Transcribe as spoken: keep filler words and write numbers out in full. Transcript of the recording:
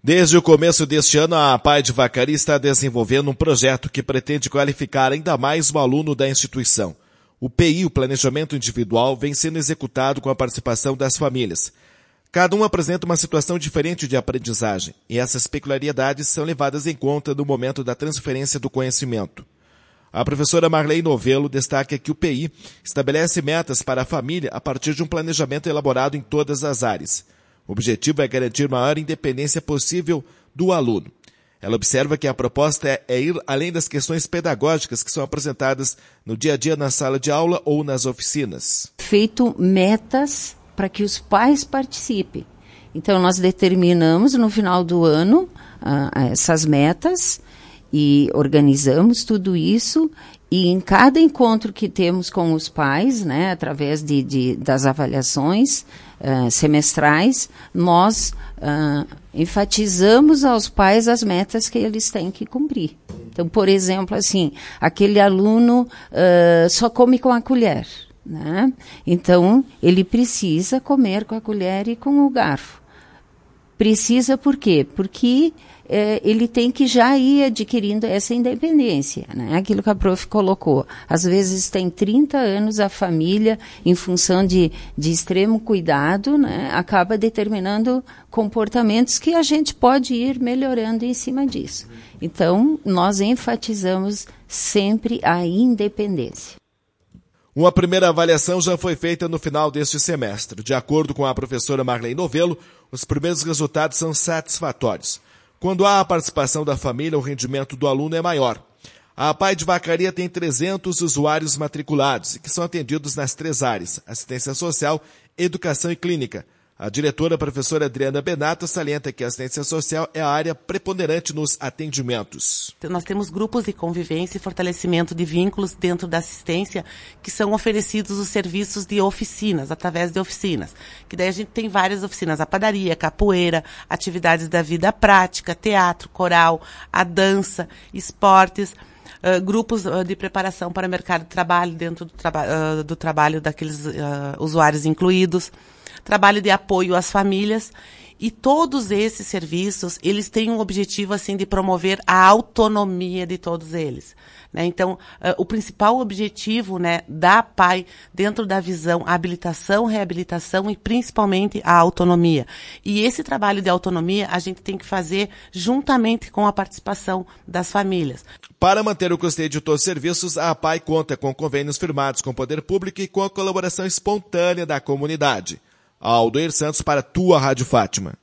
Desde o começo deste ano, a APAE de Vacaria está desenvolvendo um projeto que pretende qualificar ainda mais o aluno da instituição. O P I, o Planejamento Individual, vem sendo executado com a participação das famílias. Cada um apresenta uma situação diferente de aprendizagem, e essas peculiaridades são levadas em conta no momento da transferência do conhecimento. A professora Marlene Novello destaca que o P I estabelece metas para a família a partir de um planejamento elaborado em todas as áreas. O objetivo é garantir maior independência possível do aluno. Ela observa que a proposta é, é ir além das questões pedagógicas que são apresentadas no dia a dia na sala de aula ou nas oficinas. Feito metas para que os pais participem. Então, nós determinamos no final do ano uh, essas metas e organizamos tudo isso. E em cada encontro que temos com os pais, né, através de, de, das avaliações uh, semestrais, nós uh, enfatizamos aos pais as metas que eles têm que cumprir. Então, por exemplo, assim, aquele aluno uh, só come com a colher, né? Então, ele precisa comer com a colher e com o garfo. Precisa por quê? Porque é, ele tem que já ir adquirindo essa independência, né? Aquilo que a prof colocou. Às vezes tem trinta anos a família, em função de, de extremo cuidado, né, acaba determinando comportamentos que a gente pode ir melhorando em cima disso. Então, nós enfatizamos sempre a independência. Uma primeira avaliação já foi feita no final deste semestre. De acordo com a professora Marlene Novello, os primeiros resultados são satisfatórios. Quando há a participação da família, o rendimento do aluno é maior. A APAE de Vacaria tem trezentos usuários matriculados, que são atendidos nas três áreas: assistência social, educação e clínica. A diretora, a professora Adriana Benato, salienta que a assistência social é a área preponderante nos atendimentos. Nós temos grupos de convivência e fortalecimento de vínculos dentro da assistência, que são oferecidos os serviços de oficinas, através de oficinas. Que daí a gente tem várias oficinas: a padaria, capoeira, atividades da vida prática, teatro, coral, a dança, esportes, uh, grupos uh, de preparação para o mercado de trabalho, dentro do, traba uh, do trabalho daqueles uh, usuários incluídos. Trabalho de apoio às famílias, e todos esses serviços, eles têm um objetivo, assim, de promover a autonomia de todos eles, né? Então, uh, o principal objetivo, né, da APAE, dentro da visão habilitação, reabilitação e principalmente a autonomia. E esse trabalho de autonomia a gente tem que fazer juntamente com a participação das famílias. Para manter o custeio de todos os serviços, a APAE conta com convênios firmados com o poder público e com a colaboração espontânea da comunidade. Aldoir Santos para a tua Rádio Fátima.